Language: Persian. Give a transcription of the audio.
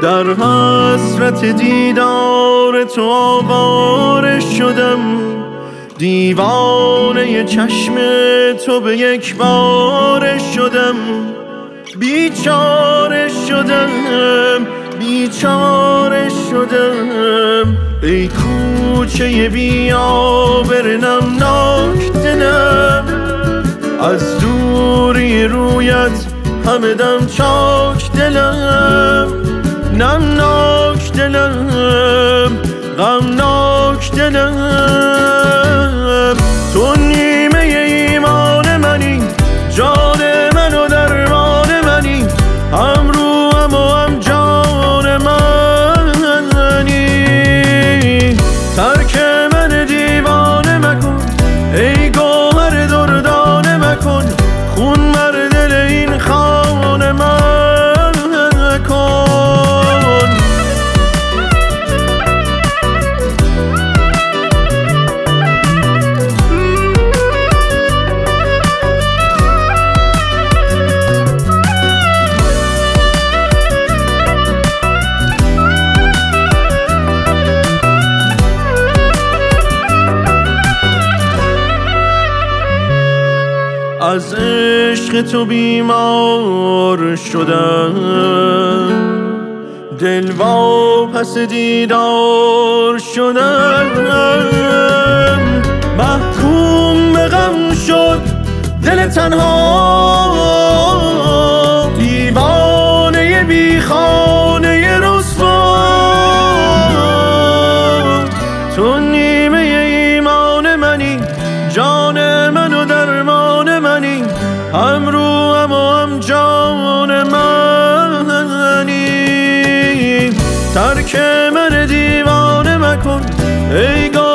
در حسرت دیدار تو آواره شدم، دیوانه چشم تو به یک باره شدم. بیچاره شدم، بیچاره شدم، ای کوچه بی آبر نمناک دلم. از دوری رویت همه دم چاک دلم، نمناک دلم، غمناک دلم. تو نیمه ایمان منی، جان من و درمان منی، هم روحم و هم جان منی. ترک من دیوانه مکن، ای گوهر دردانه مکن، خون بر دل این خانه مکن. از عشق تو بیمار شدم، دل واپس دیدار شدم. محکوم به غم شد دل تنها، دیوانه بی خانه رسوا. تو نیمه ایمان منی، جان من و درمان منی، هم روحم و هم جان منی. ترک من دیوانه مکن، ای